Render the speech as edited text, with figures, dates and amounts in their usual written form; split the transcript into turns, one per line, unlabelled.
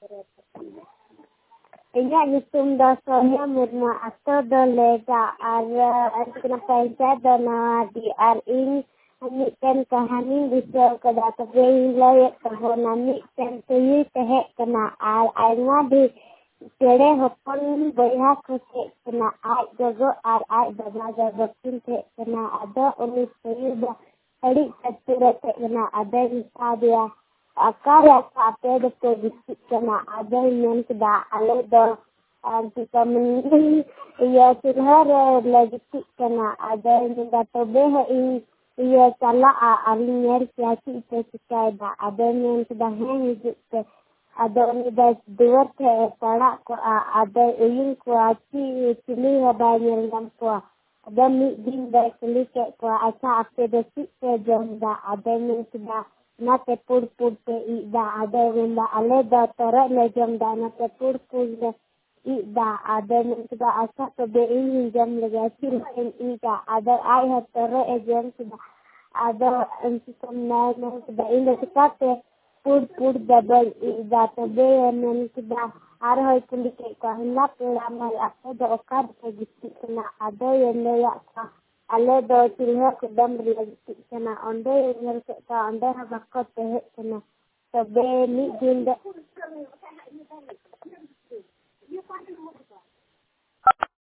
Inya nyusun do Sonia Murna atau do lega kena penca do na di ing ani kan kahani bisa kada kabei layak kahonani kan tuyi tehe kena nga di tere hopon boya kose kena jago baba jago tinte kena ada uni tuyi da hari tatura kena ada bisa dia akar apa ada bisik kena ada yang sudah ale do kita men iya silhar lagi kena ada yang sudah tobe iya salah alinyer kiasi itu sekada ada yang sudah hidup ada yang sudah dua salah ko ada yang kuasi cili banyak yang ko ada din dah cili ko asa apa desik jam dah ada yang sudah na te pur te ida ada yang dah ale dah tera jam dah na te pur ida ada yang sudah asa tobe ini jam lagi cili ida ada ayah tera jam sudah ada sistem yang sudah ini sekate pur double ida tobe yang sudah arah kulit ko hendak lama apa do okad gitu kena ada yang layak ale do silha kudam lagi kena onde yang ka onde habakot teh kena tobe ni jinda